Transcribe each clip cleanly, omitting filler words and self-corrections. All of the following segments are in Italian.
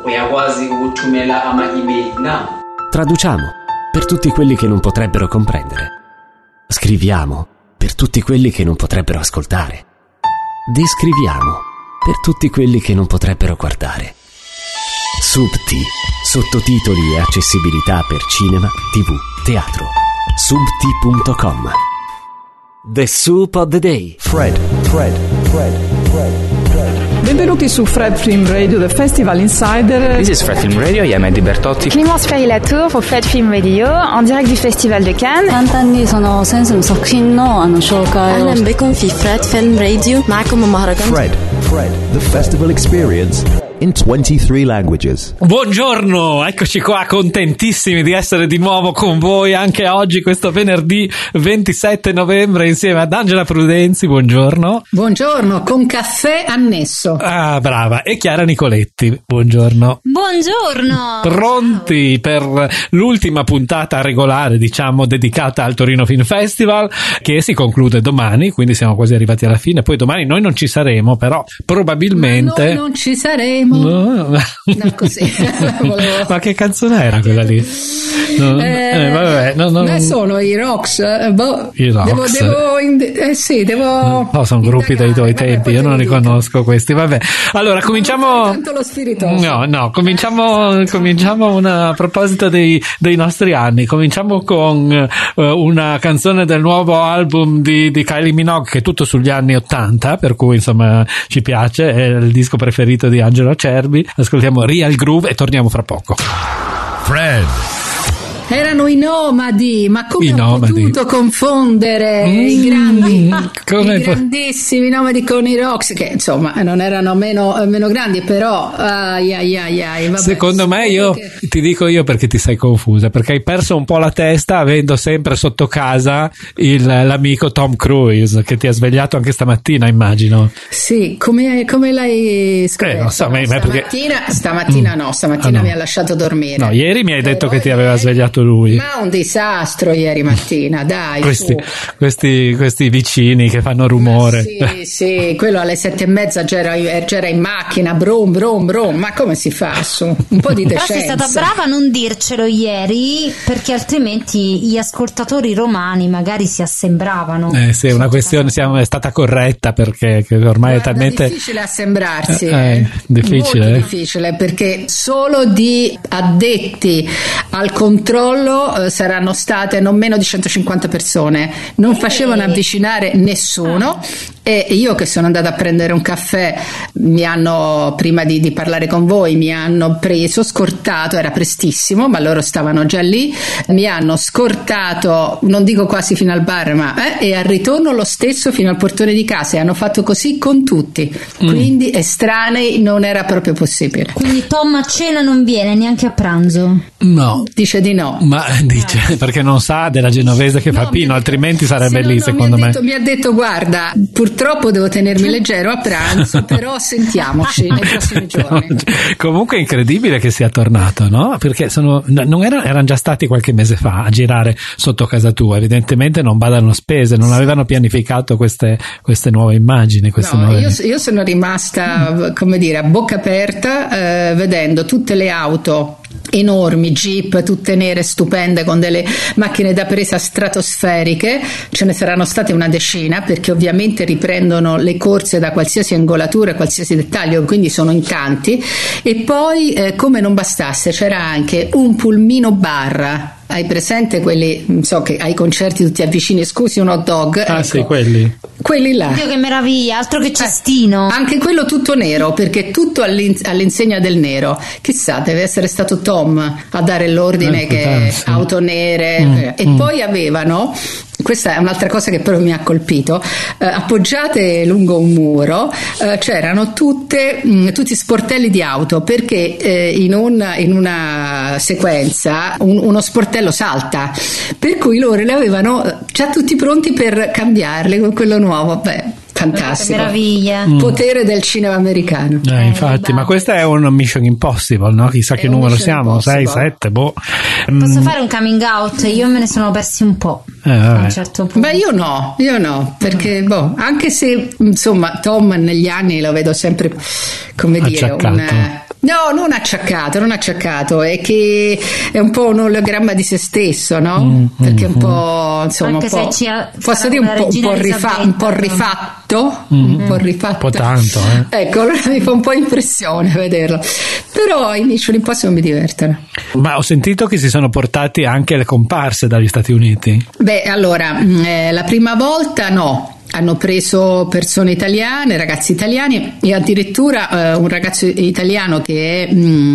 uyakwazi ukuthumela ama-email na? Traduciamo per tutti quelli che non potrebbero comprendere. Scriviamo per tutti quelli che non potrebbero ascoltare. Descriviamo per tutti quelli che non potrebbero guardare. Subti, sottotitoli e accessibilità per cinema, TV, teatro. Subti.com. The Soup of the Day. Fred. Benvenuti su Fred Film Radio, the Festival Insider. This is Fred Film Radio, I am Eddie Bertotti. Clémence Ferry-Latour pour Fred Film Radio, en direct du Festival de Cannes. 簡単にそのセンスの作品の紹介を。 أهلا بكم في Fred Film Radio. معكم مهرجان Fred, the festival experience in 23 languages. Buongiorno, eccoci qua, contentissimi di essere di nuovo con voi anche oggi, questo venerdì 27 novembre, insieme ad Angela Prudenzi. Buongiorno. Buongiorno, con caffè annesso. Ah, brava. E Chiara Nicoletti. Buongiorno. Buongiorno. Pronti per l'ultima puntata regolare, diciamo, dedicata al Torino Film Festival, che si conclude domani, quindi siamo quasi arrivati alla fine. Poi domani noi non ci saremo, però probabilmente... Ma noi non ci saremo. No, così. Ma che canzone era quella lì? Vabbè, no, sono i Rocks. I Rocks. Devo sono gruppi dei tuoi tempi, io non li conosco questi. Vabbè, allora cominciamo. Tanto lo spiritoso. No, cominciamo a proposito dei nostri anni. Cominciamo con una canzone del nuovo album di Kylie Minogue, che è tutto sugli anni 80, per cui insomma ci piace, è il disco preferito di Angelo Acerbi. Ascoltiamo Real Groove e torniamo fra poco. Fred. Erano i Nomadi, ma come ho potuto confondere i grandissimi Nomadi con i Rocks, che insomma non erano meno grandi, però vabbè. Secondo me ti dico io perché ti sei confusa, perché hai perso un po' la testa avendo sempre sotto casa l'amico Tom Cruise, che ti ha svegliato anche stamattina, immagino. Sì, come l'hai scoperto? Non so, stamattina mi ha lasciato dormire. No, ieri mi hai detto che ti aveva svegliato lui. Ma un disastro ieri mattina, dai. Questi vicini che fanno rumore. Sì, quello alle 7:30 c'era in macchina, brum brum brum. Ma come si fa su? Un po' di decenza. Però sei stata brava a non dircelo ieri, perché altrimenti gli ascoltatori romani magari si assembravano. Sì, è una questione, è stata corretta, perché ormai è talmente... È difficile assembrarsi. Difficile. Molto difficile, perché solo di addetti al controllo saranno state non meno di 150 persone, non facevano avvicinare nessuno. E io, che sono andata a prendere un caffè, prima di parlare con voi, mi hanno scortato, era prestissimo, ma loro stavano già lì, mi hanno scortato, non dico quasi fino al bar, ma e al ritorno lo stesso fino al portone di casa, e hanno fatto così con tutti, quindi estranei non era proprio possibile. Quindi Tom a cena non viene neanche a pranzo? No. Dice di no. Ma dice perché non sa della genovese che fa Pino, altrimenti sarebbe lì, secondo me. Mi ha detto guarda, purtroppo devo tenermi leggero a pranzo, però sentiamoci nei prossimi giorni. Comunque è incredibile che sia tornato, no? Perché erano già stati qualche mese fa a girare sotto casa tua, evidentemente non badano spese, non avevano pianificato queste nuove immagini, Io sono rimasta, come dire, a bocca aperta, vedendo tutte le auto enormi, jeep tutte nere stupende con delle macchine da presa stratosferiche. Ce ne saranno state una decina, perché ovviamente riprendono le corse da qualsiasi angolatura e qualsiasi dettaglio, quindi sono in tanti. E poi come non bastasse, c'era anche un pulmino bar. Hai presente quelli, so che ai concerti tutti avvicini, scusi, un hot dog? Ah, ecco. Sì, quelli là. Dio, che meraviglia, altro che cestino. Anche quello tutto nero, perché tutto all'insegna del nero. Chissà, deve essere stato Tom a dare l'ordine che auto nere. E poi avevano, questa è un'altra cosa che però mi ha colpito, appoggiate lungo un muro c'erano tutti sportelli di auto, perché in una sequenza uno sportello salta, per cui loro li avevano già tutti pronti per cambiarli con quello nuovo. Fantastico, meraviglia. Potere del cinema americano. Infatti, ma questa è un Mission Impossible, no? Chissà che numero siamo, 6, 7, boh. Posso fare un coming out? Io me ne sono persi un po'. A un certo punto. Io no, perché anche se insomma Tom negli anni lo vedo sempre, come dire, No, non acciaccato, è che è un po' un ologramma di se stesso, no? Perché un po', insomma, anche un po', posso dire un po' rifatto, un po' tanto, Ecco, allora mi fa un po' impressione vederlo. Però i Mission Impossible mi divertono. Ma ho sentito che si sono portati anche le comparse dagli Stati Uniti. Beh, allora, la prima volta no. Hanno preso persone italiane, ragazzi italiani, e addirittura un ragazzo italiano che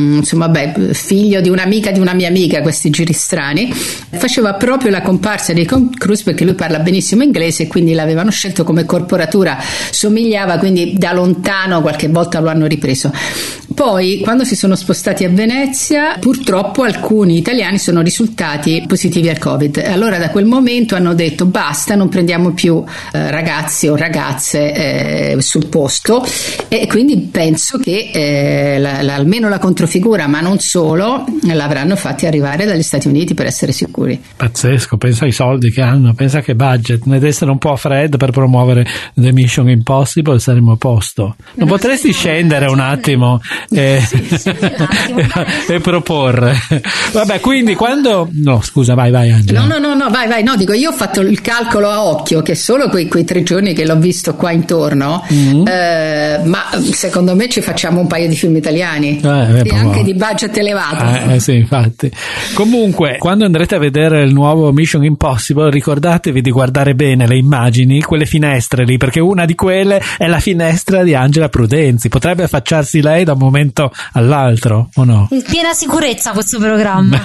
è figlio di un'amica di una mia amica, questi giri strani, faceva proprio la comparsa di Tom Cruise perché lui parla benissimo inglese e quindi l'avevano scelto come corporatura, somigliava, quindi da lontano qualche volta lo hanno ripreso. Poi quando si sono spostati a Venezia, purtroppo alcuni italiani sono risultati positivi al Covid. Allora da quel momento hanno detto basta, non prendiamo più ragazzi o ragazze sul posto, e quindi penso che almeno la controfigura, ma non solo, l'avranno fatti arrivare dagli Stati Uniti per essere sicuri. Pazzesco, pensa ai soldi che hanno, pensa che budget, ne essere un po' a freddo per promuovere The Mission Impossible, saremo a posto. Non potresti scendere un attimo e proporre? Vabbè, quindi quando no, scusa, vai Angela. No, vai, no, dico, io ho fatto il calcolo a occhio che solo quei 3 giorni che l'ho visto qua intorno, ma secondo me ci facciamo un paio di film italiani e anche di budget elevato. Sì, infatti. Comunque, quando andrete a vedere il nuovo Mission Impossible, ricordatevi di guardare bene le immagini, quelle finestre lì, perché una di quelle è la finestra di Angela Prudenzi. Potrebbe affacciarsi lei da un momento all'altro, o no? In piena sicurezza questo programma.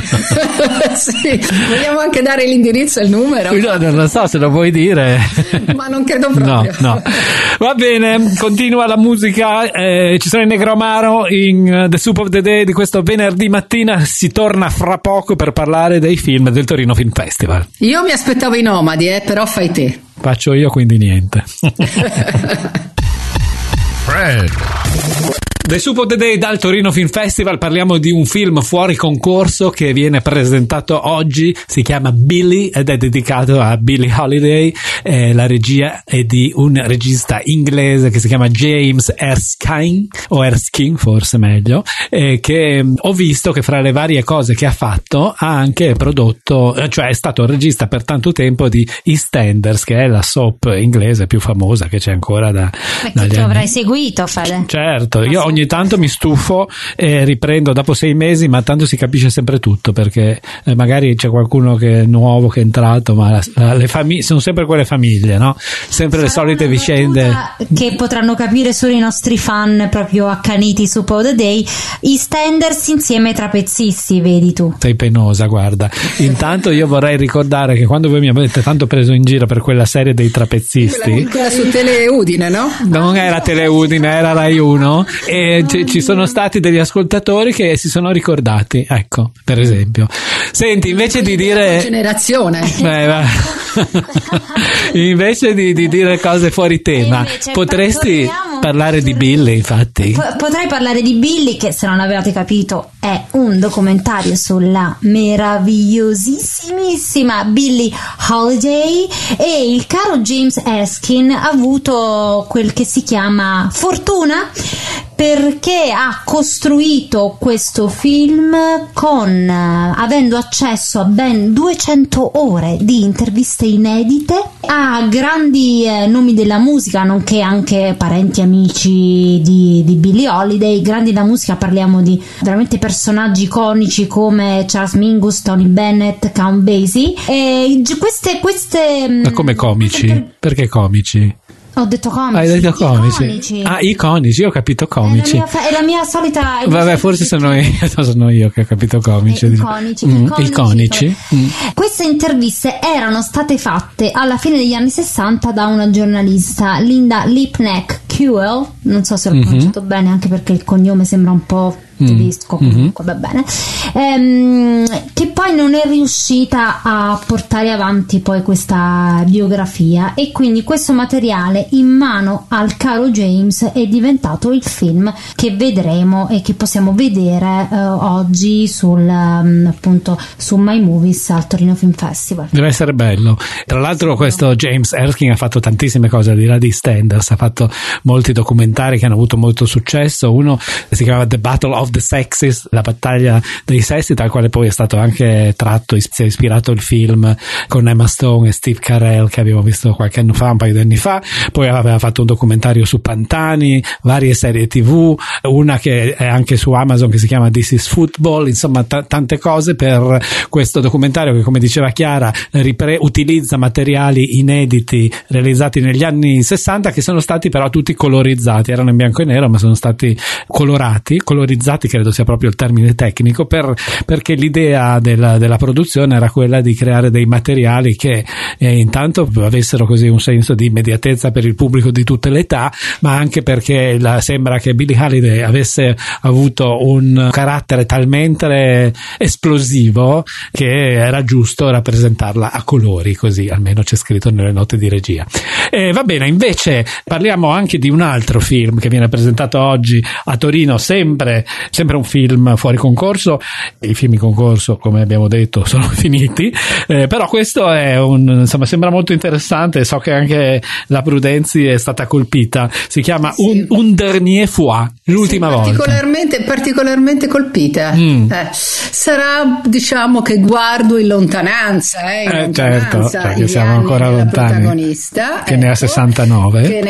Sì, vogliamo anche dare l'indirizzo e il numero? Non lo so se lo vuoi dire. Ma non credo proprio. No. Va bene, continua la musica, ci sono i Negromaro in The Soup of the Day di questo venerdì mattina. Si torna fra poco per parlare dei film del Torino Film Festival. Io mi aspettavo i Nomadi, però fai te. Faccio io, quindi niente. Fred. The Soup of the Day dal Torino Film Festival, parliamo di un film fuori concorso che viene presentato oggi, si chiama Billy ed è dedicato a Billie Holiday, la regia è di un regista inglese che si chiama James Erskine, o Erskine forse meglio, che ho visto che fra le varie cose che ha fatto ha anche prodotto, cioè è stato regista per tanto tempo di EastEnders, che è la soap inglese più famosa che c'è ancora che tu avrai seguito, Fede. Certo, io ogni tanto mi stufo e riprendo dopo 6 mesi, ma tanto si capisce sempre tutto, perché magari c'è qualcuno che è nuovo, che è entrato, ma le famiglie sono sempre quelle famiglie, no? Sempre le solite vicende che potranno capire solo i nostri fan proprio accaniti su Soup of the Day. EastEnders insieme ai trapezzisti, vedi tu. Sei penosa, guarda. Intanto io vorrei ricordare che quando voi mi avete tanto preso in giro per quella serie dei trapezzisti, quella su Teleudine, no? Non era Teleudine, era Rai 1, e ci sono stati degli ascoltatori che si sono ricordati, ecco, per esempio. Senti, invece di dire generazione, invece di dire cose fuori tema, potresti parlare di Billy, infatti. Potrei parlare di Billy, che se non avevate capito è un documentario sulla meravigliosissimissima Billie Holiday, e il caro James Erskine ha avuto quel che si chiama fortuna, perché ha costruito questo film avendo accesso a ben 200 ore di interviste inedite a grandi nomi della musica, nonché anche parenti amici di Billie Holiday. Grandi della musica, parliamo di veramente personaggi iconici come Charles Mingus, Tony Bennett, Count Basie, e queste ma come comici? Perché comici? Ho detto comici. Hai detto comici? Ah, iconici, io ho capito comici. È la mia solita. Vabbè, forse sono io che ho capito comici. Iconici. Queste interviste erano state fatte alla fine degli anni 60 da una giornalista, Linda Lipnack Kewell, non so se l'ho pronunciato bene, anche perché il cognome sembra un po' tedesco, comunque va bene, che poi non è riuscita a portare avanti poi questa biografia, e quindi questo materiale in mano al caro James è diventato il film che vedremo e che possiamo vedere oggi appunto su My Movies al Torino Film Festival. Deve essere bello. Tra l'altro questo James Erskine ha fatto tantissime cose al di là di Stenders, ha fatto molti documentari che hanno avuto molto successo. Uno si chiamava The Battle of the Sexes, la battaglia dei sessi, dal quale poi è stato anche tratto, si è ispirato il film con Emma Stone e Steve Carell che abbiamo visto qualche anno fa, un paio di anni fa. Poi aveva fatto un documentario su Pantani, varie serie TV, una che è anche su Amazon che si chiama This is Football, insomma tante cose per questo documentario che, come diceva Chiara, utilizza materiali inediti realizzati negli anni 60 che sono stati però tutti colorizzati, erano in bianco e nero ma sono stati colorizzati credo sia proprio il termine tecnico, perché l'idea della produzione era quella di creare dei materiali che intanto avessero così un senso di immediatezza per il pubblico di tutte le età, ma anche perché sembra che Billie Holiday avesse avuto un carattere talmente esplosivo che era giusto rappresentarla a colori, così almeno c'è scritto nelle note di regia. Va bene, invece parliamo anche di un altro film che viene presentato oggi a Torino, sempre un film fuori concorso. I film in concorso, come abbiamo detto, sono finiti, però questo è insomma sembra molto interessante. So che anche la Prudenzi è stata colpita. Si chiama Un dernier fois, l'ultima volta. Particolarmente colpita. Sarà, diciamo, che guardo in lontananza, certo, perché siamo ancora lontani. Protagonista, che ne ha 69.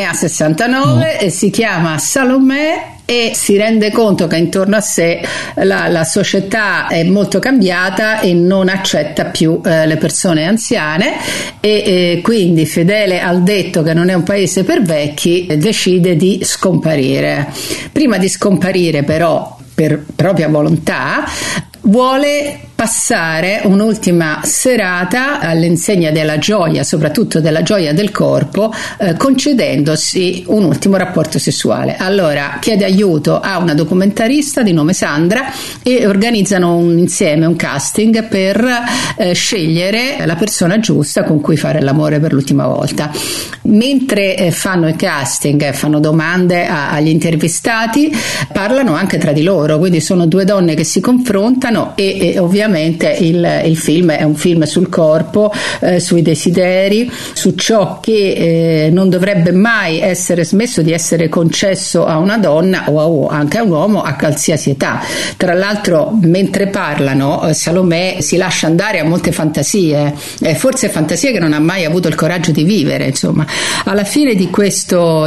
E si chiama Salomè, e si rende conto che intorno a sé la società è molto cambiata e non accetta più le persone anziane, e quindi, fedele al detto che non è un paese per vecchi, decide di scomparire. Prima di scomparire però, per propria volontà, vuole passare un'ultima serata all'insegna della gioia, soprattutto della gioia del corpo, concedendosi un ultimo rapporto sessuale. Allora chiede aiuto a una documentarista di nome Sandra e organizzano insieme un casting per scegliere la persona giusta con cui fare l'amore per l'ultima volta. Mentre fanno il casting, fanno domande agli intervistati, parlano anche tra di loro, quindi sono due donne che si confrontano e ovviamente il film è un film sul corpo, sui desideri, su ciò che non dovrebbe mai essere smesso di essere concesso a una donna o anche a un uomo a qualsiasi età. Tra l'altro, mentre parlano, Salomè si lascia andare a molte fantasie, forse fantasie che non ha mai avuto il coraggio di vivere. Insomma, alla fine di questo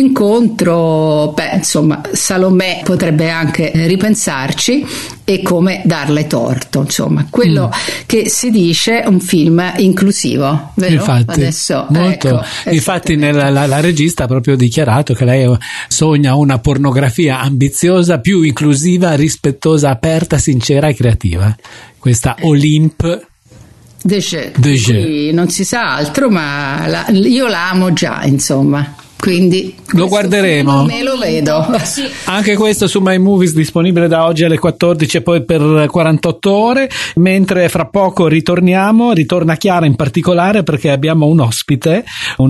incontro, Salomè potrebbe anche ripensarci e come darle torto. Insomma, quello che si dice un film inclusivo, vero? Infatti, adesso molto, infatti la regista ha proprio dichiarato che lei sogna una pornografia ambiziosa, più inclusiva, rispettosa, aperta, sincera e creativa. Questa Olympe de Jeux. Non si sa altro, ma io la amo già, insomma. Quindi lo guarderemo, me lo vedo. Anche questo su My Movies, disponibile da oggi alle 14 e poi per 48 ore, mentre fra poco ritorna Chiara in particolare perché abbiamo un ospite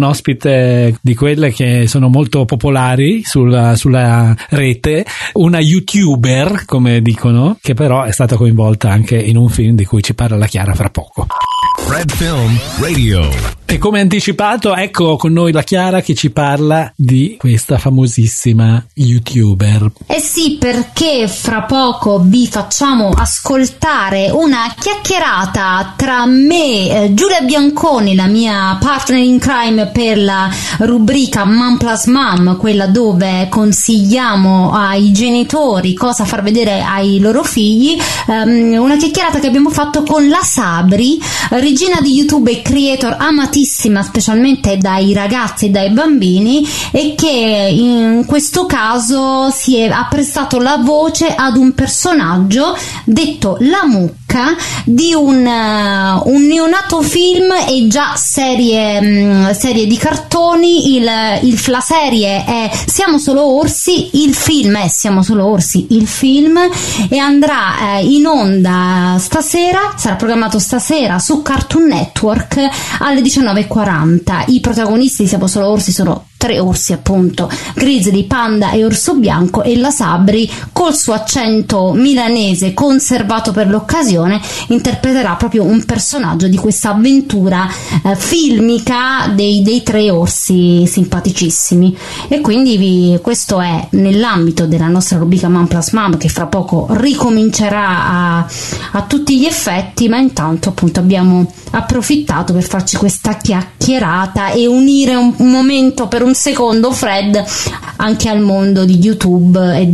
di quelle che sono molto popolari sulla rete, una YouTuber, come dicono, che però è stata coinvolta anche in un film di cui ci parla la Chiara fra poco. Fred Film Radio. E come anticipato, ecco con noi la Chiara che ci parla di questa famosissima YouTuber. Eh sì, perché fra poco vi facciamo ascoltare una chiacchierata tra me, Giulia Bianconi, la mia partner in crime per la rubrica Mom Plus Mom, quella dove consigliamo ai genitori cosa far vedere ai loro figli, una chiacchierata che abbiamo fatto con la Sabri, regina di YouTube e creator amatissima specialmente dai ragazzi e dai bambini, e che in questo caso ha prestato la voce ad un personaggio detto La Mucca, mucca di un neonato film e già serie di cartoni. La serie è Siamo solo orsi, il film è Siamo solo orsi, il film, e andrà in onda stasera, sarà programmato stasera su Cartoon Network alle 19:40. I protagonisti di Siamo solo orsi sono 3 orsi, appunto, Grizzly, Panda e Orso Bianco, e la Sabri, col suo accento milanese conservato per l'occasione, interpreterà proprio un personaggio di questa avventura filmica dei 3 orsi simpaticissimi. E quindi questo è nell'ambito della nostra rubrica Man Plus Mom, che fra poco ricomincerà a tutti gli effetti, ma intanto appunto abbiamo approfittato per farci questa chiacchierata e unire un momento, per un secondo, Fred, anche al mondo di YouTube e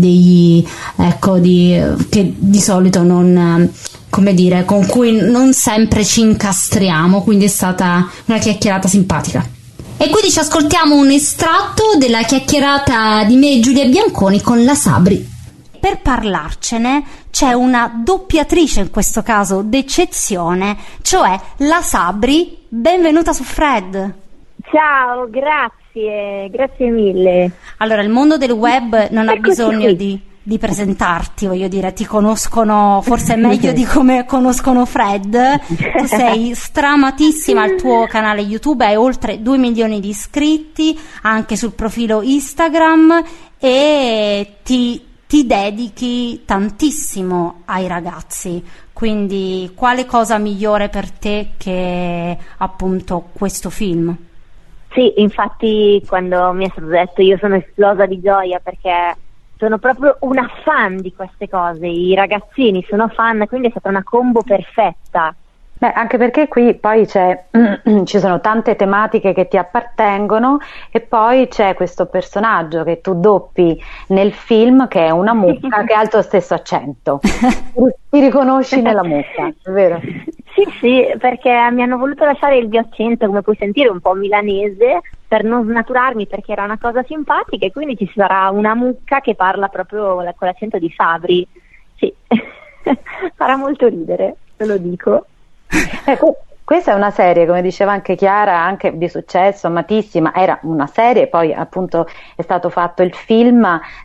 che di solito non, come dire, con cui non sempre ci incastriamo, quindi è stata una chiacchierata simpatica. E quindi ci ascoltiamo un estratto della chiacchierata di me e Giulia Bianconi con la Sabri. Per parlarcene c'è una doppiatrice, in questo caso d'eccezione, cioè la Sabri. Benvenuta su Fred. Ciao, grazie mille. Allora, il mondo del web non ha bisogno di presentarti, voglio dire, ti conoscono forse meglio di come conoscono Fred. Tu sei stramatissima, il tuo canale YouTube hai oltre 2 milioni di iscritti, anche sul profilo Instagram, e ti dedichi tantissimo ai ragazzi. Quindi quale cosa migliore per te che appunto questo film? Sì, infatti quando mi è stato detto io sono esplosa di gioia, perché sono proprio una fan di queste cose, i ragazzini sono fan, quindi è stata una combo perfetta. Beh, anche perché qui poi ci sono tante tematiche che ti appartengono, e poi c'è questo personaggio che tu doppi nel film, che è una mucca che ha il tuo stesso accento. Ti riconosci nella mucca, è vero? Sì, perché mi hanno voluto lasciare il mio accento, come puoi sentire, un po' milanese, per non snaturarmi, perché era una cosa simpatica, e quindi ci sarà una mucca che parla proprio con l'accento di Sabri. Sì, farà molto ridere, te lo dico. Questa è una serie, come diceva anche Chiara, anche di successo, amatissima. Era una serie, poi appunto è stato fatto il film,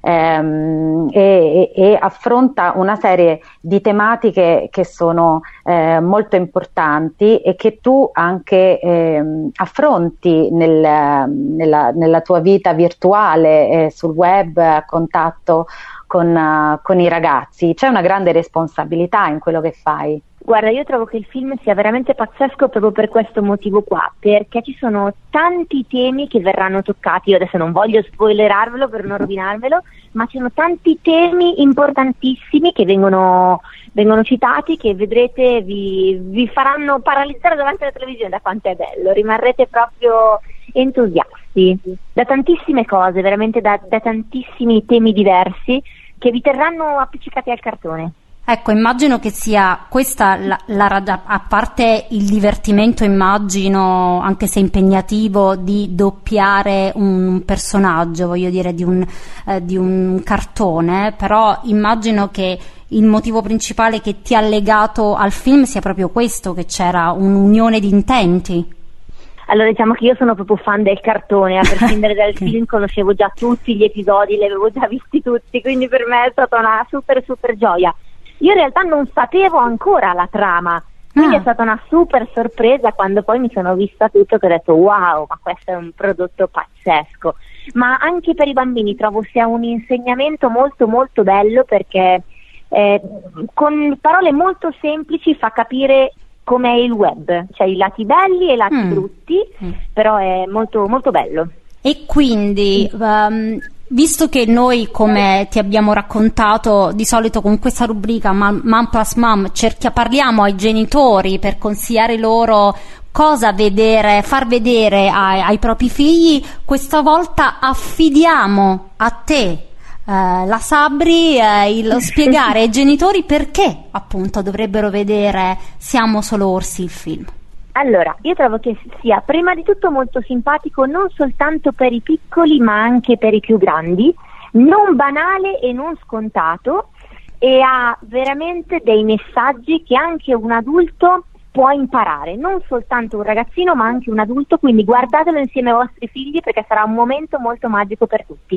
e affronta una serie di tematiche che sono molto importanti e che tu anche affronti nella tua vita virtuale, sul web, a contatto con i ragazzi. C'è una grande responsabilità in quello che fai. Guarda, io trovo che il film sia veramente pazzesco proprio per questo motivo qua, perché ci sono tanti temi che verranno toccati. Io adesso non voglio spoilerarvelo per non rovinarvelo, ma ci sono tanti temi importantissimi che vengono citati, che vedrete vi faranno paralizzare davanti alla televisione da quanto è bello, rimarrete proprio entusiasti da tantissime cose, veramente da tantissimi temi diversi che vi terranno appiccicati al cartone. Ecco, immagino che sia questa a parte il divertimento, immagino, anche se impegnativo, di doppiare un personaggio, voglio dire, di un cartone, però immagino che il motivo principale che ti ha legato al film sia proprio questo, che c'era un'unione di intenti. Allora, diciamo che io sono proprio fan del cartone, a prescindere dal film conoscevo già tutti gli episodi, li avevo già visti tutti, quindi per me è stata una super gioia. Io in realtà non sapevo ancora la trama, quindi è stata una super sorpresa quando poi mi sono vista tutto, che ho detto wow, ma questo è un prodotto pazzesco. Ma anche per i bambini trovo sia un insegnamento molto molto bello, perché con parole molto semplici fa capire com'è il web, cioè i lati belli e i lati brutti, però è molto molto bello. E quindi visto che noi, come ti abbiamo raccontato, di solito con questa rubrica Man Plus Mom parliamo ai genitori per consigliare loro cosa vedere, far vedere ai propri figli, questa volta affidiamo a te, la Sabri, lo spiegare ai genitori perché appunto dovrebbero vedere Siamo solo orsi, il film. Allora, io trovo che sia prima di tutto molto simpatico, non soltanto per i piccoli ma anche per i più grandi, non banale e non scontato, e ha veramente dei messaggi che anche un adulto può imparare, non soltanto un ragazzino ma anche un adulto, quindi guardatelo insieme ai vostri figli perché sarà un momento molto magico per tutti.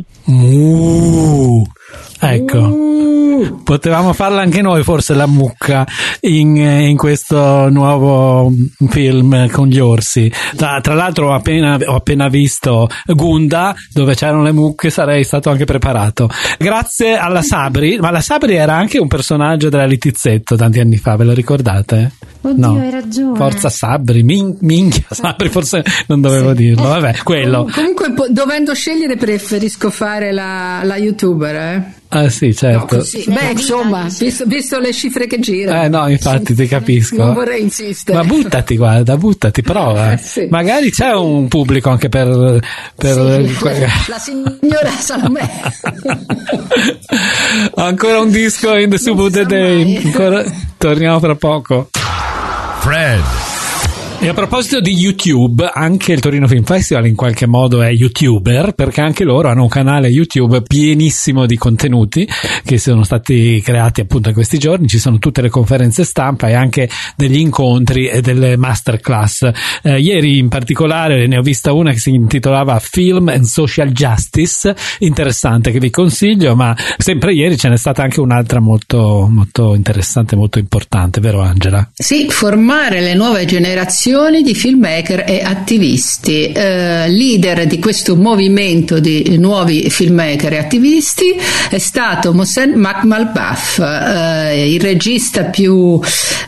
Ecco, potevamo farla anche noi forse la mucca in questo nuovo film con gli orsi. Tra l'altro ho appena visto Gunda dove c'erano le mucche, sarei stato anche preparato. Grazie alla Sabri, ma la Sabri era anche un personaggio della Littizzetto tanti anni fa, ve lo ricordate? Oddio, no. hai ragione. Forza Sabri, minchia Sabri, forse non dovevo dirlo, vabbè, quello. Comunque dovendo scegliere preferisco fare la YouTuber, Ah sì, certo. No, beh, insomma, visto le cifre che girano. No, infatti ti capisco. Non vorrei insistere. Ma buttati, guarda, prova. Sì. Magari c'è un pubblico anche per la signora Salomè. Ancora un disco in The Soup of the Day. Torniamo fra poco. Fred. E a proposito di YouTube, anche il Torino Film Festival in qualche modo è YouTuber, perché anche loro hanno un canale YouTube pienissimo di contenuti che sono stati creati appunto in questi giorni. Ci sono tutte le conferenze stampa e anche degli incontri e delle masterclass. Ieri in particolare ne ho vista una che si intitolava Film and Social Justice, interessante, che vi consiglio, ma sempre ieri ce n'è stata anche un'altra molto, molto interessante, molto importante, vero Angela? Sì, formare le nuove generazioni di filmmaker e attivisti. Leader di questo movimento di nuovi filmmaker e attivisti è stato Mohsen Makhmalbaf, il regista più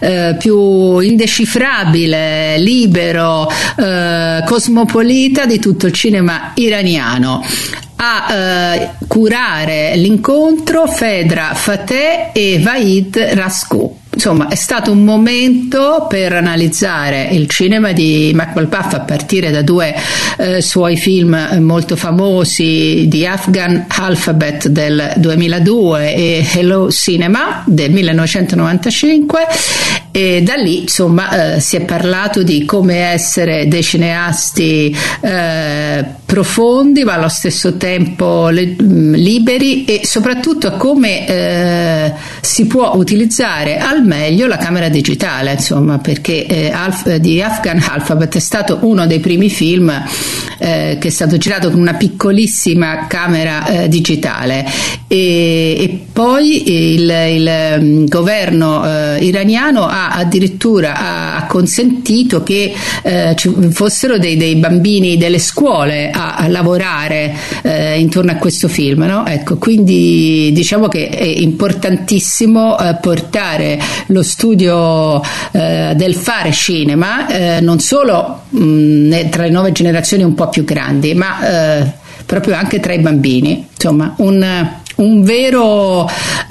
indecifrabile, libero, cosmopolita di tutto il cinema iraniano. A curare l'incontro Fedra Fateh e Vahid Raskou. Insomma, è stato un momento per analizzare il cinema di Makhmalbaf a partire da due suoi film molto famosi, The Afghan Alphabet del 2002 e Hello Cinema del 1995, e da lì insomma si è parlato di come essere dei cineasti profondi ma allo stesso tempo liberi, e soprattutto come si può utilizzare al meglio la camera digitale, insomma, perché The Afghan Alphabet è stato uno dei primi film che è stato girato con una piccolissima camera digitale, e poi il governo iraniano ha addirittura consentito che ci fossero dei bambini delle scuole a lavorare intorno a questo film, no? Ecco, quindi diciamo che è importantissimo portare lo studio del fare cinema non solo tra le nuove generazioni un po' più grandi, ma proprio anche tra i bambini, insomma un vero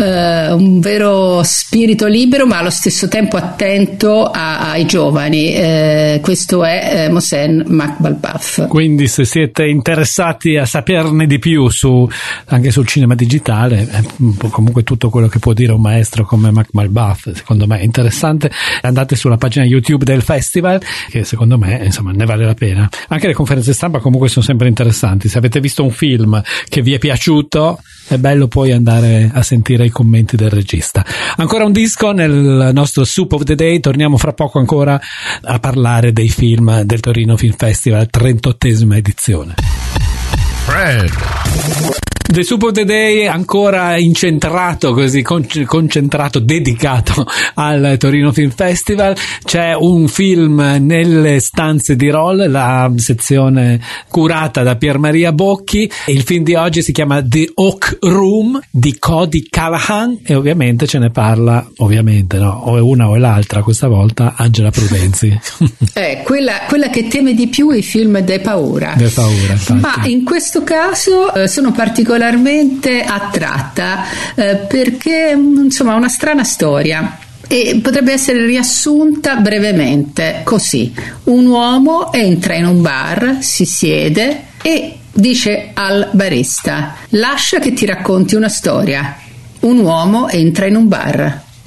spirito libero ma allo stesso tempo attento ai giovani. Questo è Mohsen Makhmalbaf. Quindi se siete interessati a saperne di più anche sul cinema digitale, comunque tutto quello che può dire un maestro come Makhmalbaf secondo me è interessante, andate sulla pagina YouTube del festival, che secondo me insomma ne vale la pena. Anche le conferenze stampa comunque sono sempre interessanti. Se avete visto un film che vi è piaciuto, è bello poi andare a sentire i commenti del regista. Ancora un disco nel nostro Soup of the Day. Torniamo fra poco ancora a parlare dei film del Torino Film Festival, 38esima edizione. Fred. The Soup of the Day ancora incentrato, così concentrato, dedicato al Torino Film Festival. C'è un film nelle stanze di Roll, la sezione curata da Pier Maria Bocchi. Il film di oggi si chiama The Oak Room di Cody Callahan e ovviamente ce ne parla, ovviamente no, o è una o è l'altra questa volta, Angela Prudenzi. Quella che teme di più i film de paura. De paura, infatti. Ma in questo caso sono particolarmente attratta perché insomma ha una strana storia e potrebbe essere riassunta brevemente così: un uomo entra in un bar, si siede e dice al barista: lascia che ti racconti una storia. Un uomo entra in un bar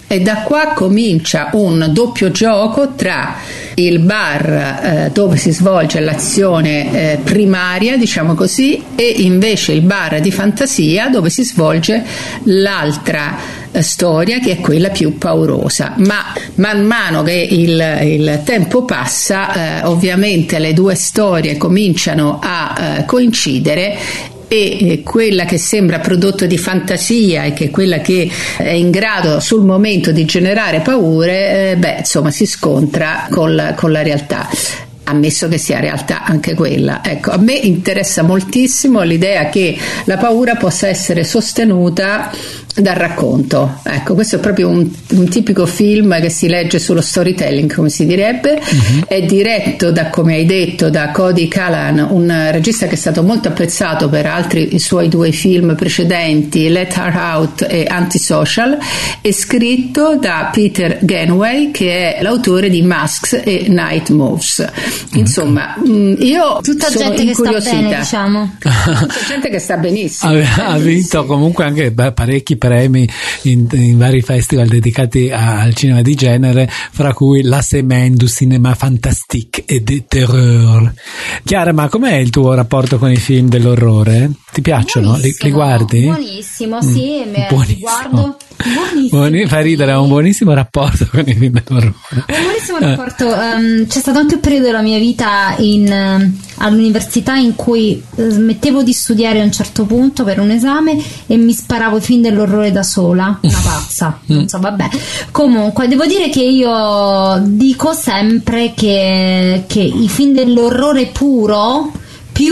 e da qua comincia un doppio gioco tra il bar dove si svolge l'azione primaria, diciamo così, e invece il bar di fantasia dove si svolge l'altra storia, che è quella più paurosa. Ma man mano che il tempo passa, ovviamente le due storie cominciano a coincidere, e quella che sembra prodotto di fantasia e che è quella che è in grado sul momento di generare paure, insomma si scontra con la realtà, ammesso che sia realtà anche quella. Ecco, a me interessa moltissimo l'idea che la paura possa essere sostenuta dal racconto. Ecco, questo è proprio un tipico film che si legge sullo storytelling, come si direbbe. È diretto come hai detto, da Cody Callan, un regista che è stato molto apprezzato per altri i suoi due film precedenti, Let Her Out e Antisocial, e scritto da Peter Ganway, che è l'autore di Masks e Night Moves. Insomma, io tutta sono gente che sta bene, diciamo. Tutta gente che sta benissimo. Ha vinto comunque anche parecchi premi in vari festival dedicati al cinema di genere, fra cui la Semaine du Cinéma Fantastique et de Terreur. Chiara, ma com'è il tuo rapporto con i film dell'orrore? Ti piacciono? Li guardi? Buonissimo, sì, li guardo. Fa ridere, ha un buonissimo rapporto con i film dell'orrore. Un buonissimo rapporto. C'è stato anche un periodo della mia vita all'università in cui smettevo di studiare a un certo punto per un esame e mi sparavo i film dell'orrore da sola, una pazza. Non so, vabbè. Comunque, devo dire che io dico sempre che i film dell'orrore puro, più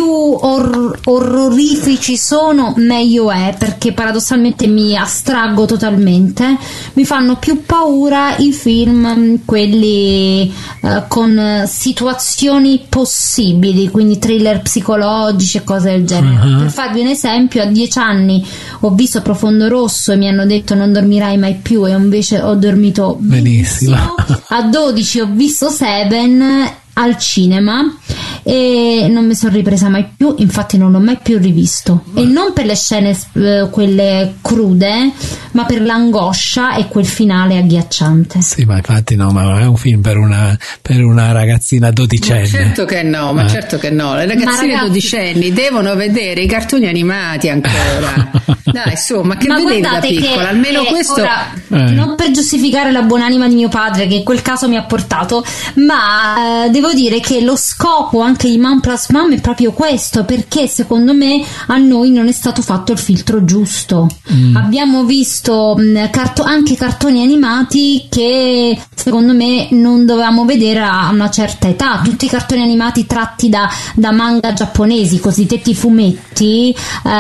orrorifici sono, meglio è, perché paradossalmente mi astraggo totalmente. Mi fanno più paura i film quelli con situazioni possibili, quindi thriller psicologici e cose del genere. Per farvi un esempio, a 10 anni ho visto Profondo Rosso e mi hanno detto non dormirai mai più, e invece ho dormito benissimo. A 12 ho visto Seven al cinema e non mi sono ripresa mai più, infatti non l'ho mai più rivisto, e non per le scene quelle crude, ma per l'angoscia e quel finale agghiacciante. Sì, ma infatti no, ma è un film per una ragazzina dodicenne. Ma certo che no, certo che no. Le ragazzine dodicenni devono vedere i cartoni animati ancora. Dai, insomma, che vedevi da piccola? Almeno questo. Ora, non per giustificare la buonanima di mio padre, che in quel caso mi ha portato, ma devo dire che lo scopo anche di Man Plus Mom è proprio questo, perché secondo me a noi non è stato fatto il filtro giusto. Abbiamo visto anche cartoni animati che secondo me non dovevamo vedere a una certa età. Tutti i cartoni animati tratti da manga giapponesi, cosiddetti fumetti,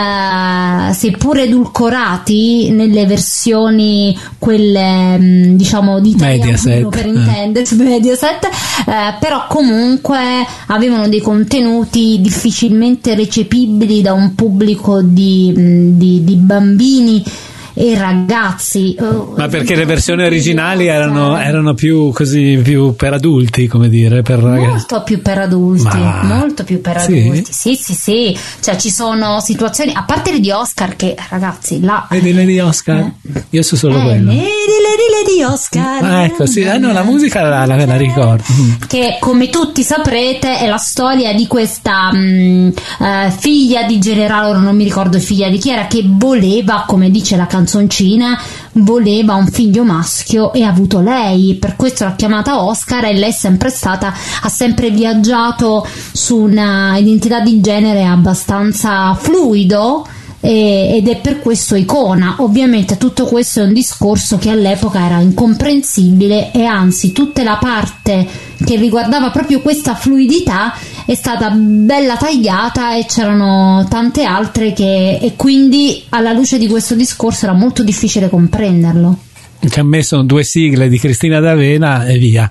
seppur edulcorati nelle versioni quelle diciamo di Mediaset, per intendersi, Mediaset, però comunque avevano dei contenuti difficilmente recepibili da un pubblico di bambini e ragazzi. Ma perché le versioni originali erano più per adulti, come dire, per ragazzi. Molto più per adulti, molto più per adulti. Sì. Cioè ci sono situazioni, a parte le di Oscar, che ragazzi là. Vedi le di Oscar? Io so solo quello. Le di Oscar. Ecco, sì, no, la musica la ricordo. Che come tutti saprete è la storia di questa figlia di generale, ora non mi ricordo figlia di chi era, che voleva, come dice la canzoncina, voleva un figlio maschio e ha avuto lei, per questo l'ha chiamata Oscar, e lei ha sempre viaggiato su una identità di genere abbastanza fluido, ed è per questo icona. Ovviamente tutto questo è un discorso che all'epoca era incomprensibile, e anzi tutta la parte che riguardava proprio questa fluidità è stata bella tagliata, e c'erano tante altre e quindi alla luce di questo discorso era molto difficile comprenderlo. Ci ha messo 2 sigle di Cristina D'Avena e via.